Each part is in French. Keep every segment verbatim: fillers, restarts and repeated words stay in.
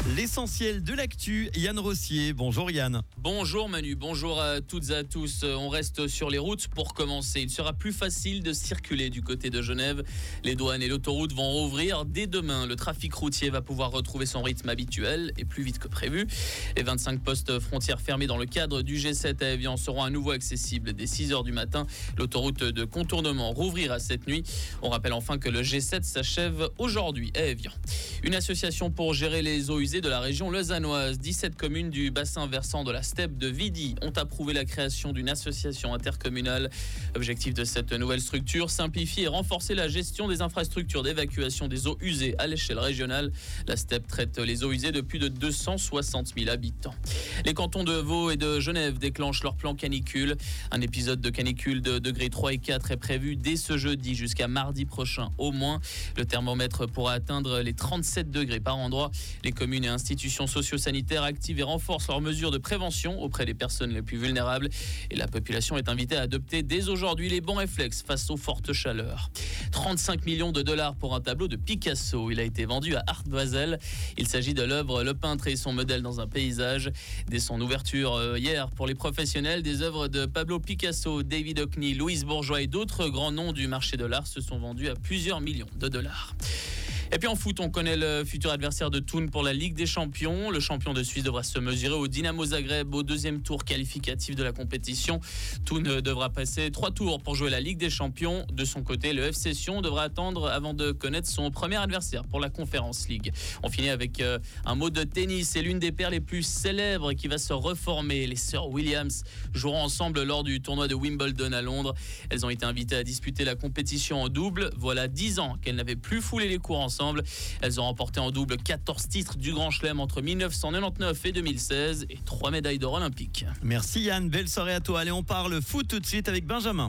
L'essentiel de l'actu, Yann Rossier. Bonjour Yann. Bonjour Manu, bonjour à toutes et à tous. On reste sur les routes pour commencer. Il sera plus facile de circuler du côté de Genève. Les douanes et l'autoroute vont rouvrir dès demain. Le trafic routier va pouvoir retrouver son rythme habituel et plus vite que prévu. Les vingt-cinq postes frontières fermés dans le cadre du G sept à Évian seront à nouveau accessibles dès six heures du matin. L'autoroute de contournement rouvrira cette nuit. On rappelle enfin que le G sept s'achève aujourd'hui à Évian. Une association pour gérer les eaux usées de la région lausannoise. dix-sept communes du bassin versant de la steppe de Vidi ont approuvé la création d'une association intercommunale. L'objectif de cette nouvelle structure, simplifier et renforcer la gestion des infrastructures d'évacuation des eaux usées à l'échelle régionale. La steppe traite les eaux usées de plus de deux cent soixante mille habitants. Les cantons de Vaud et de Genève déclenchent leur plan canicule. Un épisode de canicule de degrés trois et quatre est prévu dès ce jeudi jusqu'à mardi prochain au moins. Le thermomètre pourra atteindre les trente-sept degrés par endroit. Les communes et institutions socio-sanitaires activent et renforcent leurs mesures de prévention auprès des personnes les plus vulnérables. Et la population est invitée à adopter dès aujourd'hui les bons réflexes face aux fortes chaleurs. trente-cinq millions de dollars pour un tableau de Picasso. Il a été vendu à Art Basel. Il s'agit de l'œuvre Le peintre et son modèle dans un paysage. Dès son ouverture euh, hier pour les professionnels, des œuvres de Pablo Picasso, David Hockney, Louise Bourgeois et d'autres grands noms du marché de l'art se sont vendus à plusieurs millions de dollars. Et puis en foot, on connaît le futur adversaire de Thun pour la Ligue des Champions. Le champion de Suisse devra se mesurer au Dynamo Zagreb au deuxième tour qualificatif de la compétition. Thun devra passer trois tours pour jouer la Ligue des Champions. De son côté, le F C Sion devra attendre avant de connaître son premier adversaire pour la Conference League. On finit avec euh, un mot de tennis. C'est l'une des paires les plus célèbres qui va se reformer. Les sœurs Williams joueront ensemble lors du tournoi de Wimbledon à Londres. Elles ont été invitées à disputer la compétition en double. Voilà dix ans qu'elles n'avaient plus foulé les cours ensemble. Elles ont remporté en double quatorze titres du Grand Chelem entre dix-neuf cent quatre-vingt-dix-neuf et deux mille seize et trois médailles d'or olympiques. Merci Yann, belle soirée à toi. Allez, on parle foot tout de suite avec Benjamin.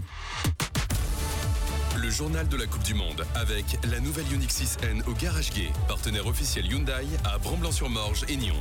Le journal de la Coupe du Monde avec la nouvelle Ioniq six N au Garage Gay, partenaire officiel Hyundai à Bramblin-sur-Morge et Nyon.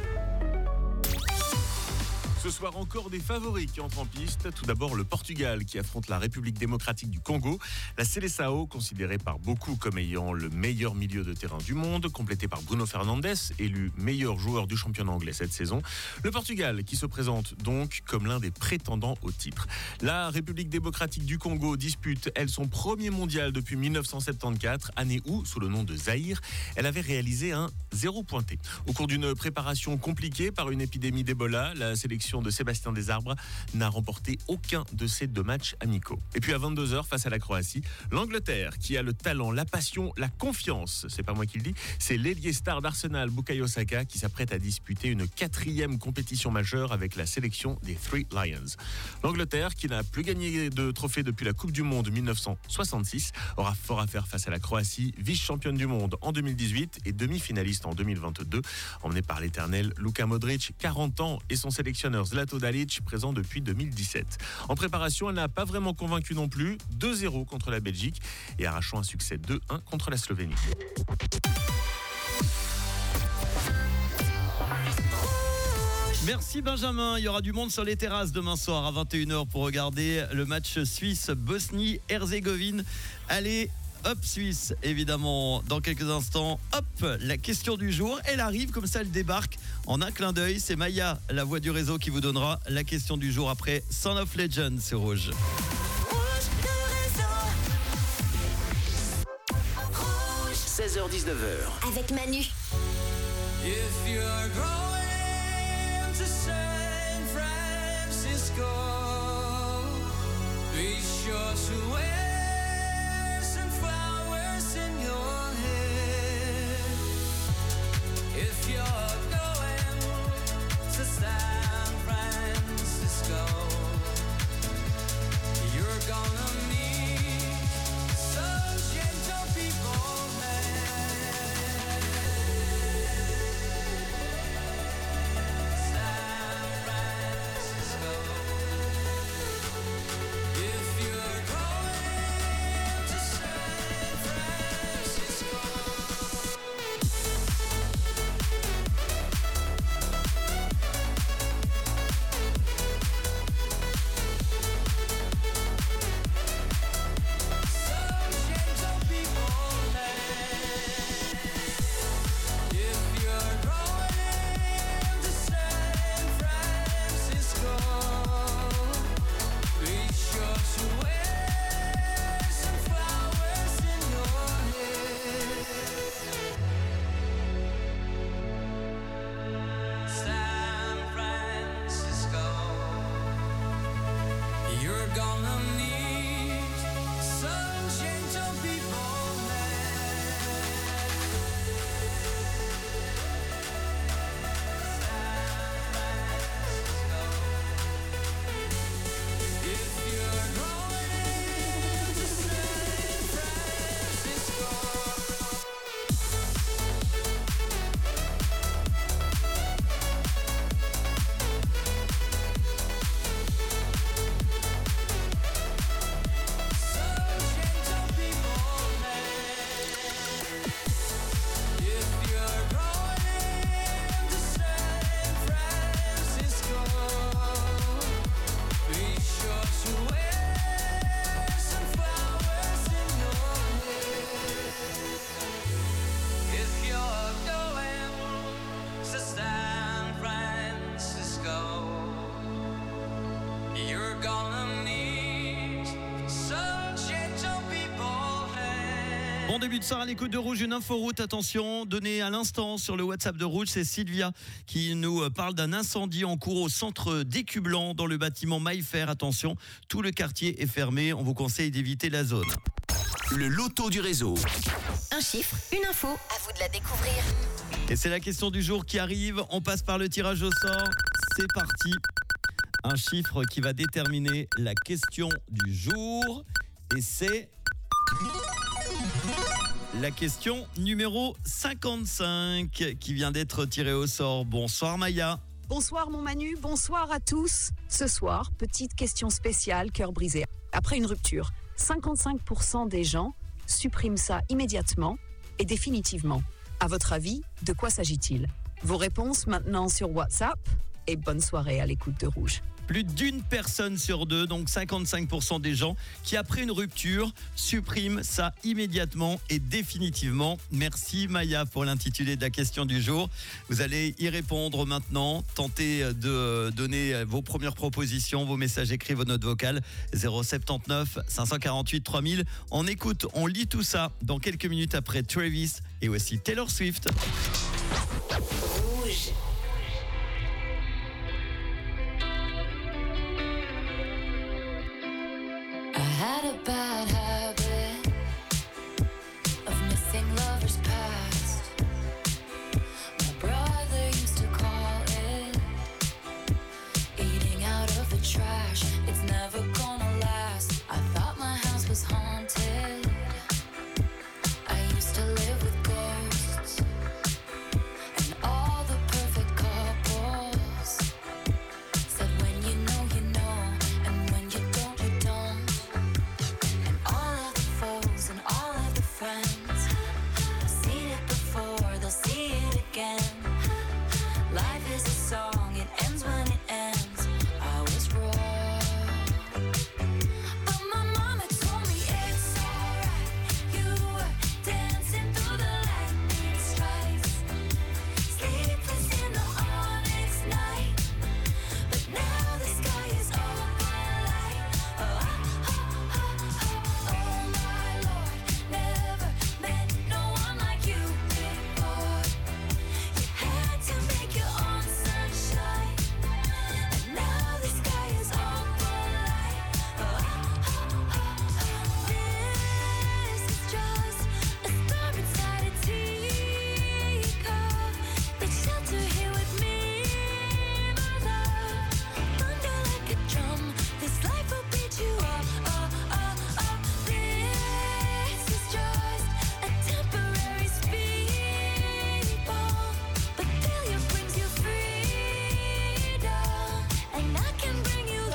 Ce soir, encore des favoris qui entrent en piste. Tout d'abord, le Portugal qui affronte la République démocratique du Congo. La Seleção, considérée par beaucoup comme ayant le meilleur milieu de terrain du monde, complété par Bruno Fernandes, élu meilleur joueur du championnat anglais cette saison. Le Portugal qui se présente donc comme l'un des prétendants au titre. La République démocratique du Congo dispute, elle, son premier mondial depuis dix-neuf cent soixante-quatorze, année où, sous le nom de Zaïre, elle avait réalisé un zéro pointé. Au cours d'une préparation compliquée par une épidémie d'Ebola, la sélection de Sébastien Desarbres n'a remporté aucun de ces deux matchs amicaux. Et puis à vingt-deux heures, face à la Croatie, l'Angleterre qui a le talent, la passion, la confiance, c'est pas moi qui le dis, c'est l'ailier star d'Arsenal, Bukayo Saka, qui s'apprête à disputer une quatrième compétition majeure avec la sélection des Three Lions. L'Angleterre, qui n'a plus gagné de trophée depuis la Coupe du Monde dix-neuf cent soixante-six, aura fort à faire face à la Croatie, vice-championne du monde en deux mille dix-huit et demi-finaliste en deux mille vingt-deux, emmenée par l'éternel Luka Modric, quarante ans, et son sélectionneur Zlato Dalic, présent depuis deux mille dix-sept. En préparation, elle n'a pas vraiment convaincu non plus. deux zéro contre la Belgique et arrachant un succès deux un contre la Slovénie. Merci Benjamin, il y aura du monde sur les terrasses demain soir à vingt et une heures pour regarder le match Suisse-Bosnie-Herzégovine. Allez, hop Suisse, évidemment, dans quelques instants. Hop, la question du jour, elle arrive comme ça, elle débarque en un clin d'œil. C'est Maya, la voix du réseau, qui vous donnera la question du jour après Son of Legend sur Rouge. seize heures dix-neuf heures avec Manu. If you're going to San Francisco, be sure to wear some flowers in your hair. If you're going to San Francisco, you're gonna meet some gentle people there. San Francisco. If you're going Bon début de soir à l'écoute de Rouge, une info route, attention, donnée à l'instant sur le WhatsApp de Rouge, c'est Sylvia qui nous parle d'un incendie en cours au centre d'Écublanc dans le bâtiment Maillefer. Attention, tout le quartier est fermé, on vous conseille d'éviter la zone. Le loto du réseau. Un chiffre, une info, à vous de la découvrir. Et c'est la question du jour qui arrive, on passe par le tirage au sort, c'est parti. Un chiffre qui va déterminer la question du jour et c'est la question numéro cinquante-cinq qui vient d'être tirée au sort. Bonsoir Maya. Bonsoir mon Manu, bonsoir à tous. Ce soir, petite question spéciale, cœur brisé. Après une rupture, cinquante-cinq pour cent des gens suppriment ça immédiatement et définitivement. À votre avis, de quoi s'agit-il? Vos réponses maintenant sur WhatsApp et bonne soirée à l'écoute de Rouge. Plus d'une personne sur deux, donc cinquante-cinq pour cent des gens qui après une rupture suppriment ça immédiatement et définitivement. Merci Maya pour l'intitulé de la question du jour. Vous allez y répondre maintenant. Tentez de donner vos premières propositions, vos messages écrits, vos notes vocales. zéro sept neuf cinq cent quarante-huit trois mille. On écoute, on lit tout ça dans quelques minutes après Travis et aussi Taylor Swift. Rouge. I had a bad habit of missing lovers past. My brother used to call it eating out of the trash. It's never gonna last. I thought my house was haunted. I used to live with ghosts and all the perfect couples said when you know you know and when you don't you don't. All of the foes and all of the friends have seen it before, they'll see it again. Life is a song, it ends when it ends. I was wrong, but my mama told me it's alright. You were dancing through the lightning strikes, sleepless in the onyx night. But now the sky is open light. Oh, oh, oh, oh, oh my Lord, never met no one like you before. You had to make your own sunshine, and now the sky is open light. Oh, oh, oh, oh, this is just a star inside a teacup. Take shelter here with me, my love. Thunder like a drum, this life will beat you up. Oh, oh, oh, this is just a temporary speed bump, but failure brings you freedom, and I can bring you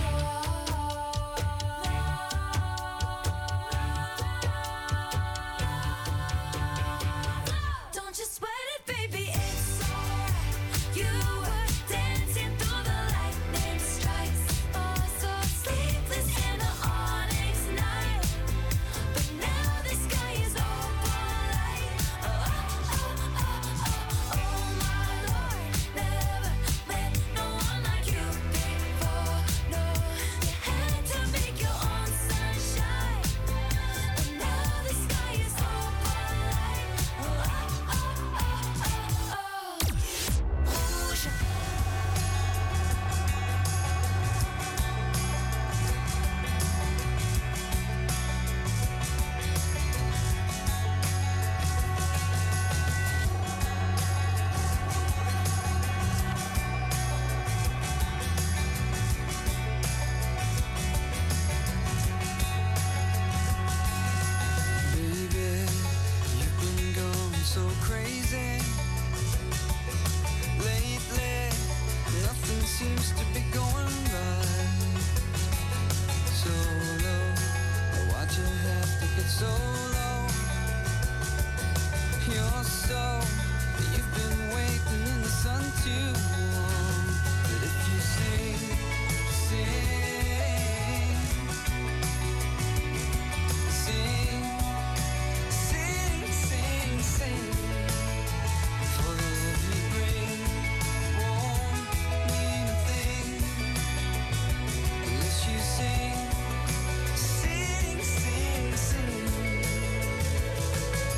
love. Don't you sweat it, baby, it's alright. You were dancing through the lightning strikes. Oh, so sleepless in the onyx night. But now the sky is open light. Oh, oh, oh, oh, oh my Lord, never met no one like you before. No, you had to make your own sunshine, and now the sky is open light. Oh, oh, oh, oh, oh, oh. Rouge. Baby, you've been going so crazy lately. Nothing seems to be going right. So low, why'd you have to get so low? You're so, you've been waiting in the sun too long. But if you sing, sing, sing, sing, sing, sing, for the love you bring won't mean a thing unless you sing, sing, sing, sing.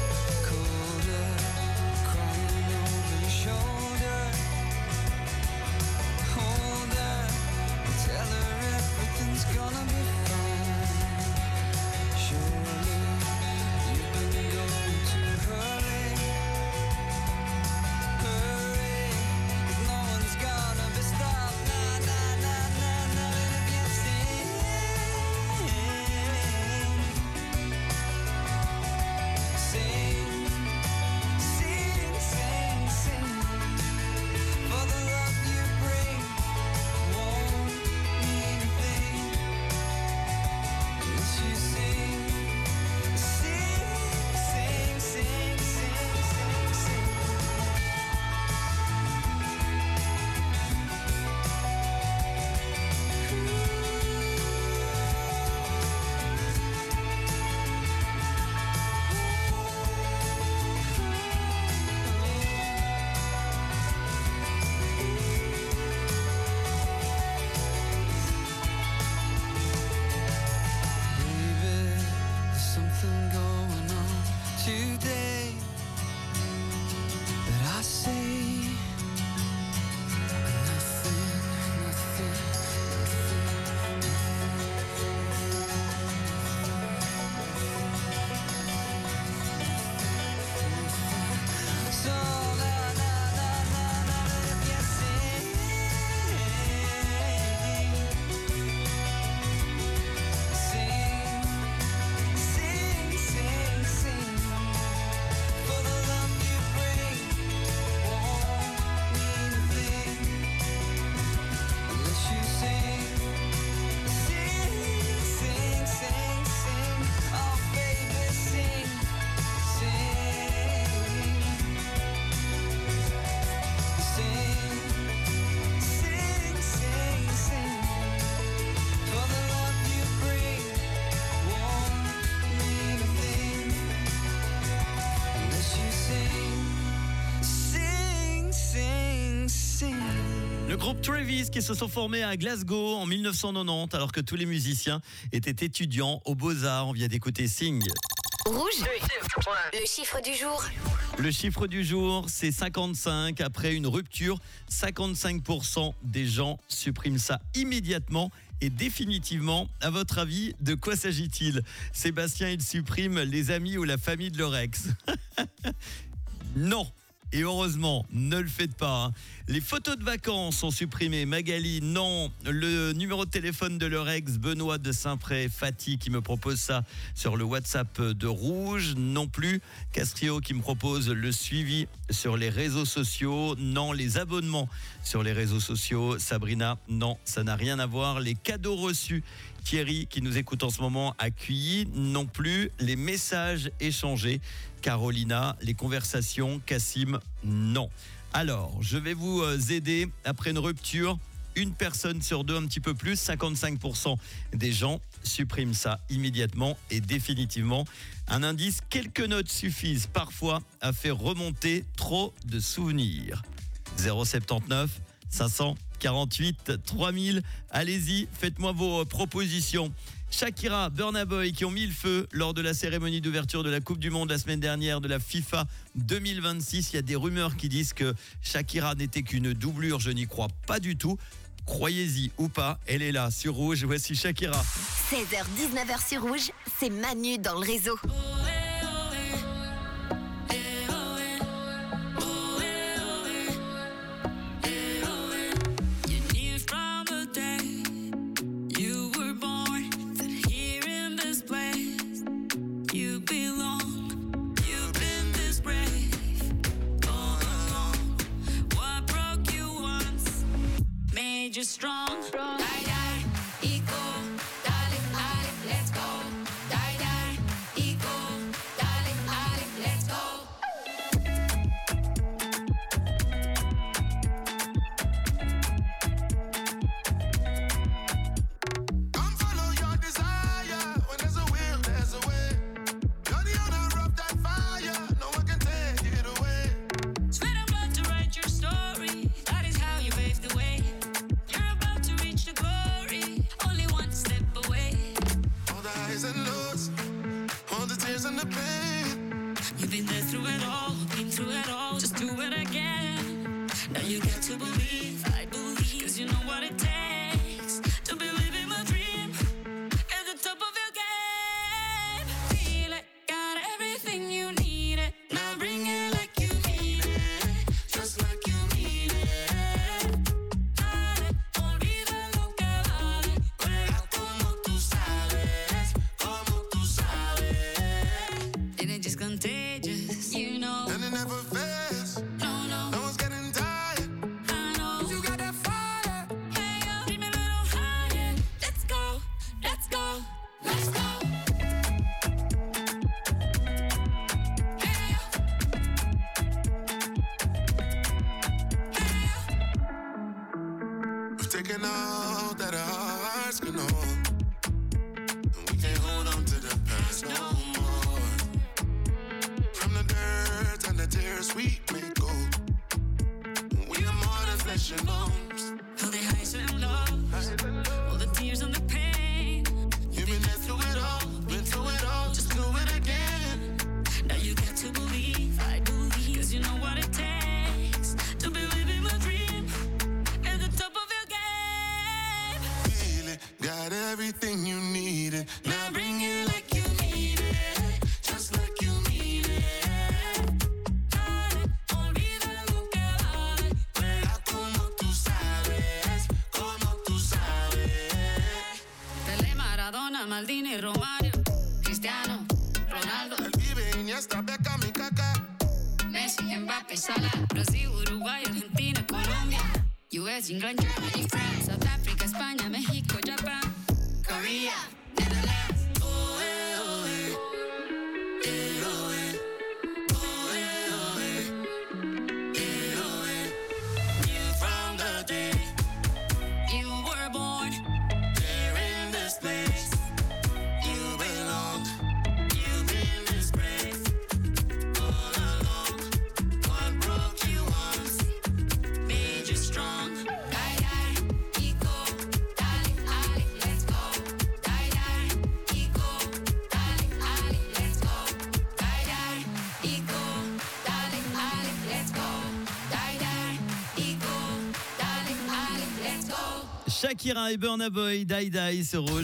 Le groupe Travis qui se sont formés à Glasgow en dix-neuf cent quatre-vingt-dix alors que tous les musiciens étaient étudiants aux Beaux-Arts. On vient d'écouter Sing. Rouge, le chiffre du jour. Le chiffre du jour, c'est cinquante-cinq. Après une rupture, cinquante-cinq pour cent des gens suppriment ça immédiatement et définitivement. À votre avis, de quoi s'agit-il ? Sébastien, il supprime les amis ou la famille de leur ex. Non. Et heureusement, ne le faites pas. Hein. Les photos de vacances sont supprimées. Magali, non. Le numéro de téléphone de leur ex, Benoît de Saint-Pré, Fatih qui me propose ça sur le WhatsApp de Rouge, non plus. Castrio qui me propose le suivi sur les réseaux sociaux, non. Les abonnements sur les réseaux sociaux, Sabrina, non, ça n'a rien à voir. Les cadeaux reçus, Thierry qui nous écoute en ce moment, accueilli, non plus. Les messages échangés, Carolina. Les conversations, Cassim, non. Alors, je vais vous aider. Après une rupture, une personne sur deux, un petit peu plus, cinquante-cinq pour cent des gens suppriment ça immédiatement et définitivement. Un indice, quelques notes suffisent parfois à faire remonter trop de souvenirs. zéro soixante-dix-neuf cinq cent quarante-huit trois mille. Allez-y, faites-moi vos propositions. Shakira, Burna Boy qui ont mis le feu lors de la cérémonie d'ouverture de la Coupe du Monde la semaine dernière de la FIFA deux mille vingt-six. Il y a des rumeurs qui disent que Shakira n'était qu'une doublure. Je n'y crois pas du tout. Croyez-y ou pas, elle est là sur Rouge. Voici Shakira. seize heures dix-neuf heures sur Rouge, c'est Manu dans le réseau. Just strong, die die, ego, darling, darling, let's go. Die die, ego, darling, darling, let's go. Come follow your desire. When there's a will, there's a way. You're the owner of that fire. No one can take it away. Sweat and blood to write your story. That is how you pave the way. And lows, all the tears and the pain. You've been there through it all, been through it all. Just do it again. Now you got to believe, I believe, cause you know what it takes to believe in my dream. At the top of your game, feel it, got everything you need it. Now bring it like you need it, just like you need it. Dale, olvida lo que vale, juega como tú sabes. Just contagious, you know. And it never fails. No, no. No one's getting tired. I know. You got that fire. Hey, yo, dream a little higher. Let's go, let's go, let's go. Hey, yo. Hey, yo. We've taken all that our hearts can hold. And we can't hold on to the past no more. From the dirt and the tears we may go. We are more than flesh and bones. All the highs and lows, all the tears and the pain. You've been there through it all, been through it all. Just do it again. Now you got to believe, I believe, cause you know what it takes to believe in my dream. At the top of your game, Feel it, got everything you needed. Now bring it like you need it, just like you need it. dale, olvida lo que vale. Juega como tú sabes, como tú sabes. Pelé, Maradona, Maldini, Romario, Cristiano, Ronaldo, El Pibe, Iniesta, Beckham y Kaká. Messi, Mbappé, Salah, Brasil, Uruguay, Argentina, Colombia, U S, England, Germany, France, South Africa, España, México, Japan, Korea, Netherlands. Oh, eh, oh, eh. Eh, oh, eh. Oh, eh, oh, eh. Eh, oh, eh. From the day You were born, here in this place, you belong. You've been disgraced all along. What broke you once made you strong. Die, Shakira et Burna Boy, Die Die sur Rouge.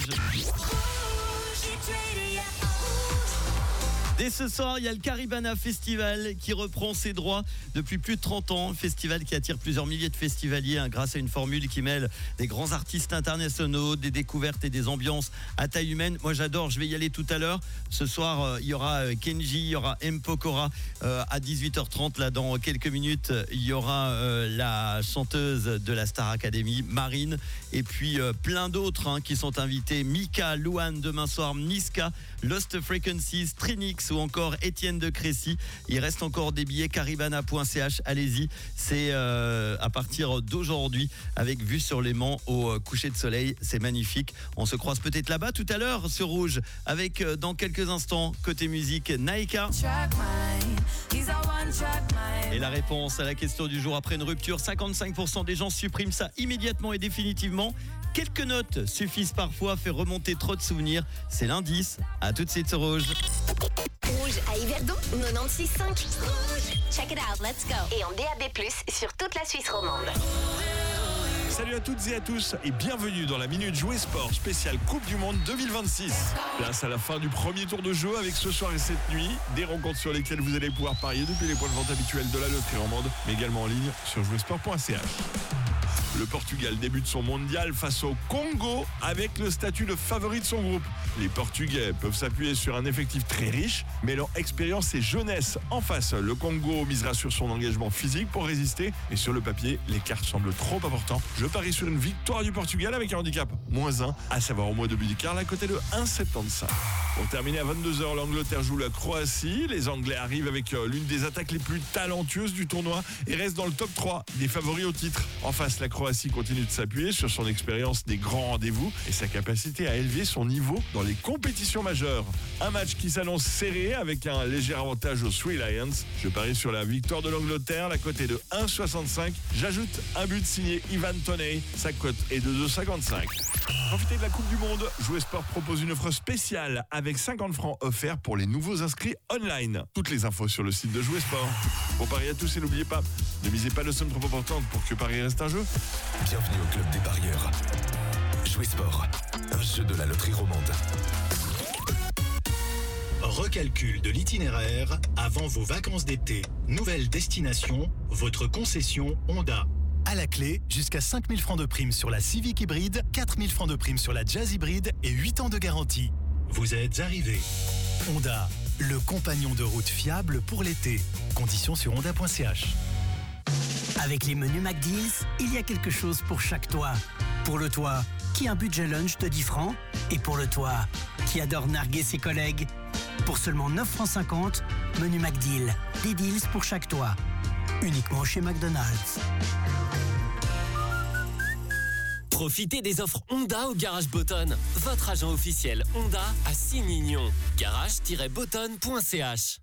Dès ce soir, il y a le Caribana Festival qui reprend ses droits depuis plus de trente ans. Un festival qui attire plusieurs milliers de festivaliers hein, grâce à une formule qui mêle des grands artistes internationaux, des découvertes et des ambiances à taille humaine. Moi j'adore, je vais y aller tout à l'heure. Ce soir, euh, il y aura euh, Kenji, il y aura M. Pokora euh, à dix-huit heures trente. Là, dans quelques minutes, il y aura euh, la chanteuse de la Star Academy, Marine. Et puis euh, plein d'autres hein, qui sont invités. Mika, Louane, demain soir, Niska, Lost Frequencies, Trinix ou encore Étienne de Crécy. Il reste encore des billets, caribana point c h, allez-y. C'est euh, à partir d'aujourd'hui avec vue sur les Mans au euh, coucher de soleil. C'est magnifique. On se croise peut-être là-bas tout à l'heure sur Rouge avec euh, dans quelques instants, côté musique, Naika. Et la réponse à la question du jour après une rupture, cinquante-cinq pour cent des gens suppriment ça immédiatement et définitivement. Quelques notes suffisent parfois à faire remonter trop de souvenirs. C'est l'indice. À tout de suite sur Rouge. Rouge à Yverdon, quatre-vingt-seize virgule cinq. Rouge. Check it out, let's go. Et en D A B plus, sur toute la Suisse romande. Salut à toutes et à tous et bienvenue dans la Minute Jouer Sport spéciale Coupe du Monde deux mille vingt-six. Place à la fin du premier tour de jeu avec ce soir et cette nuit des rencontres sur lesquelles vous allez pouvoir parier depuis les points de vente habituels de la loterie romande, mais également en ligne sur jouer sport point c h. Le Portugal débute son mondial face au Congo avec le statut de favori de son groupe. Les Portugais peuvent s'appuyer sur un effectif très riche, mais leur expérience et jeunesse en face. Le Congo misera sur son engagement physique pour résister, et sur le papier, l'écart semble trop important. Je parie sur une victoire du Portugal avec un handicap moins un, à savoir au moins deux buts d'écart, à côté de un virgule soixante-quinze. Pour terminer à vingt-deux heures, l'Angleterre joue la Croatie. Les Anglais arrivent avec l'une des attaques les plus talentueuses du tournoi et restent dans le top trois des favoris au titre. En face, la Croatie continue de s'appuyer sur son expérience des grands rendez-vous et sa capacité à élever son niveau dans les compétitions majeures. Un match qui s'annonce serré avec un léger avantage aux Three Lions. Je parie sur la victoire de l'Angleterre, la cote est de un virgule soixante-cinq. J'ajoute un but signé Ivan Toney, sa cote est de deux virgule cinquante-cinq. Profitez de la Coupe du Monde. Jouer Sport propose une offre spéciale avec cinquante francs offerts pour les nouveaux inscrits online. Toutes les infos sur le site de Jouer Sport. Bon pari à tous et n'oubliez pas, ne misez pas de sommes trop importantes pour que Paris reste un jeu. Bienvenue au club des parieurs. Jouer Sport, un jeu de la loterie romande. Recalcul de l'itinéraire avant vos vacances d'été. Nouvelle destination, votre concession Honda. À la clé, jusqu'à cinq mille francs de prime sur la Civic hybride, quatre mille francs de prime sur la Jazz hybride et huit ans de garantie. Vous êtes arrivés. Honda, le compagnon de route fiable pour l'été. Conditions sur honda point c h. Avec les menus McDeals, il y a quelque chose pour chaque toit. Pour le toit qui a un budget lunch de dix francs et pour le toit qui adore narguer ses collègues. Pour seulement neuf francs cinquante, menu McDeal. Des deals pour chaque toit. Uniquement chez McDonald's. Profitez des offres Honda au Garage Botton. Votre agent officiel Honda à Signy-Nyon. garage tiret botton point c h.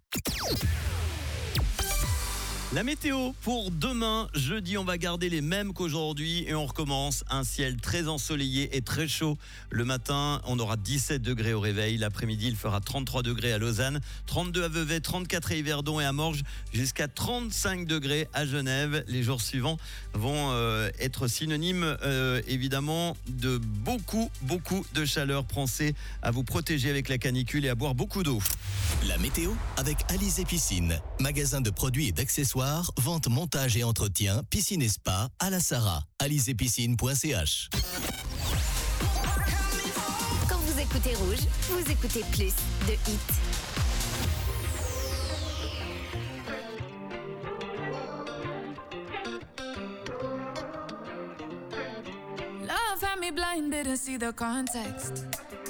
La météo pour demain, jeudi, on va garder les mêmes qu'aujourd'hui et on recommence un ciel très ensoleillé et très chaud. Le matin, on aura dix-sept degrés au réveil. L'après-midi, il fera trente-trois degrés à Lausanne, trente-deux à Vevey, trente-quatre à Yverdon et à Morges, jusqu'à trente-cinq degrés à Genève. Les jours suivants vont euh, être synonymes, euh, évidemment, de beaucoup, beaucoup de chaleur. Pensez à vous protéger avec la canicule et à boire beaucoup d'eau. La météo avec Alizé Piscine, magasin de produits et d'accessoires, vente, montage et entretien, piscine et spa à la Sarah. alizé piscine point c h. Quand vous écoutez Rouge, vous écoutez plus de hits. Love had me blind, didn't see the context.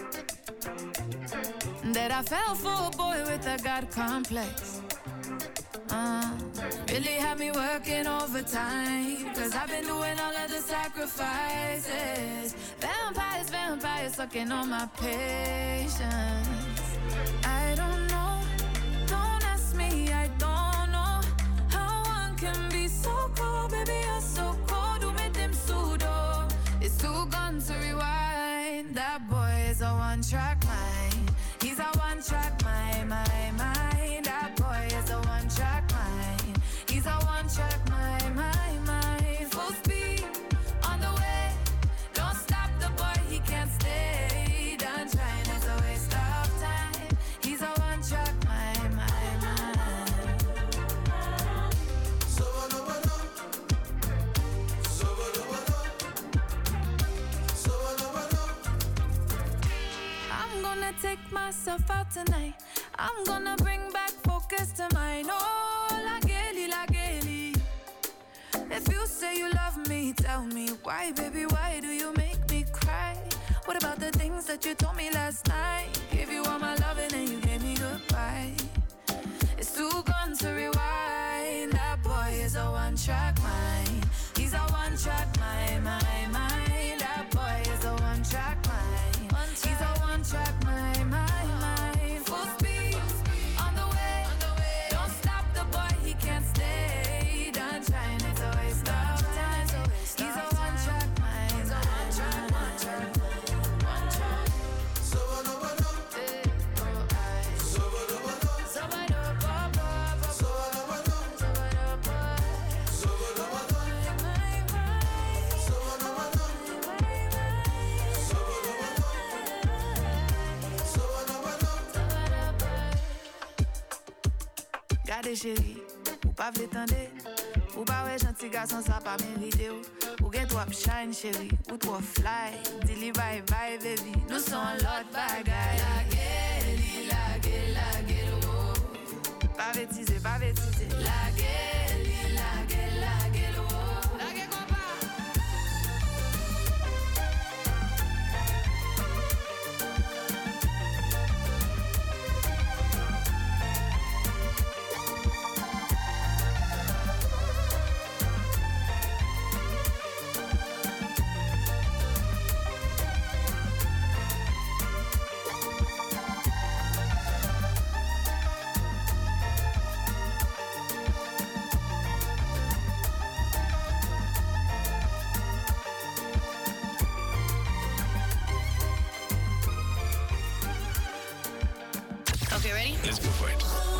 That I fell for a boy with a God complex. Uh, really had me working overtime, cause I've been doing all of the sacrifices. Vampires, vampires sucking on my patience. I don't know, don't ask me, I don't know how one can be so cold, baby you're so cold. Who made them pseudo? It's too gone to rewind. That boy is a one-track mind. He's a one-track mind, my mind. That boy is a one-track mind. He's a one-track mind, my mind. Full speed on the way. Don't myself out tonight. I'm gonna bring back focus to mine. Oh, la Gaily, la Gaily. If you say you love me, tell me why, baby, why do you make me cry? What about the things that you told me last night? Gave you all my loving and you gave me goodbye. It's too gone to rewind. That boy is a one-track mind. He's a one-track mind, mind, mind. That boy is a one-track mind. He's a one-track mind, mind, mind. Full speed, on the way. Don't stop the boy, he can't stay. Done trying, it's a waste of time. He's a one-track mind. He's a one-track, one-track, one-track. Gade chéri, ou pa vle tande. Ou pa wè janti garçon sa pa merite ou. Ou gen trop shine chéri, ou trop fly. Dili bye bye baby, nou son lot bagay. La Gaily, la Gaily, la Gaily, oh. Pa vétise, pa vétise. La Gaily, la Gaily, la Gaily, oh. La Gaily kompa. Okay, ready? Let's go for it.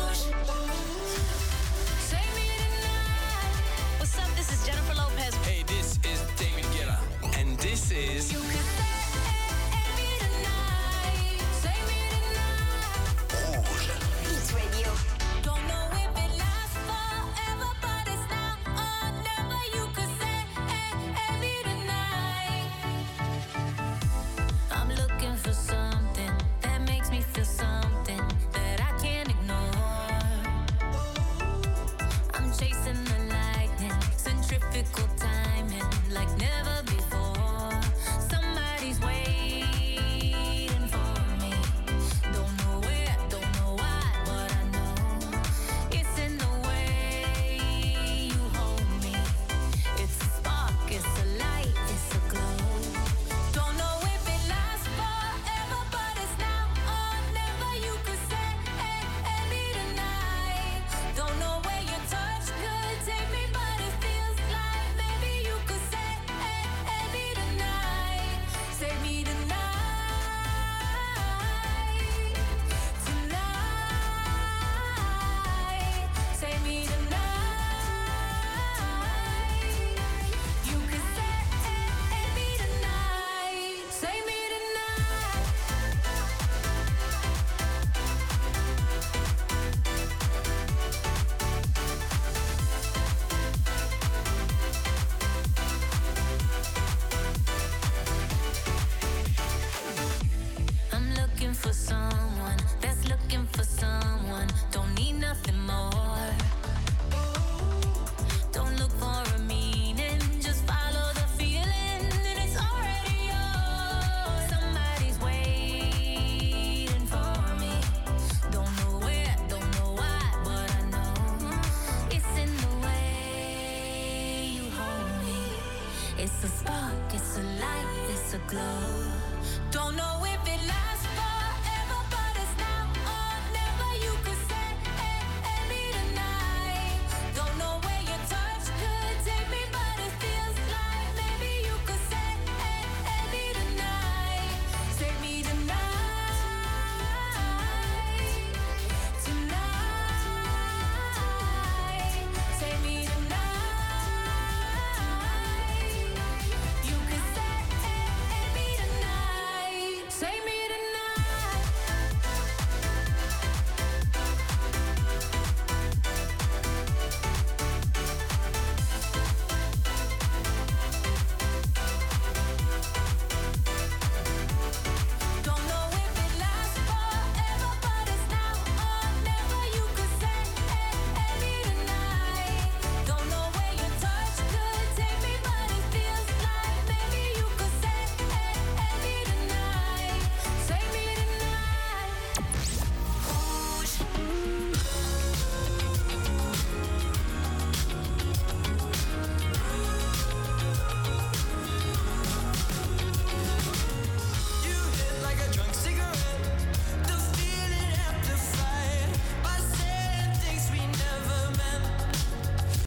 Say me tonight. What's up? This is Jennifer Lopez. Hey, this is David Guetta. And this is... You can say me tonight. Say me tonight. Rouge. Hit Radio. Don't know if it lasts forever, but it's now or never. You could say me tonight. I'm looking for something that makes me feel something that I can't ignore. I'm chasing the lightning, centrifugal timing like never before. Somebody's waiting for me. Don't know where, don't know why, but I know it's in the way you hold me. It's a spark, it's a light, it's a glow. Don't know if it lasts forever, but it's now or never. You could say me tonight. Don't know where your touch could take me, but it feels like maybe you could say me tonight. Say me tonight. Tonight. Say me tonight. You could say me tonight. Say me tonight. I'm looking for someone that's looking for someone. Don't need nothing more. Don't look for a meaning, just follow the feeling, and it's already yours. Somebody's waiting for me. Don't know where, don't know why, but I know it's in the way you hold me. It's a spark, it's a light, it's a glow. Don't know if it lasts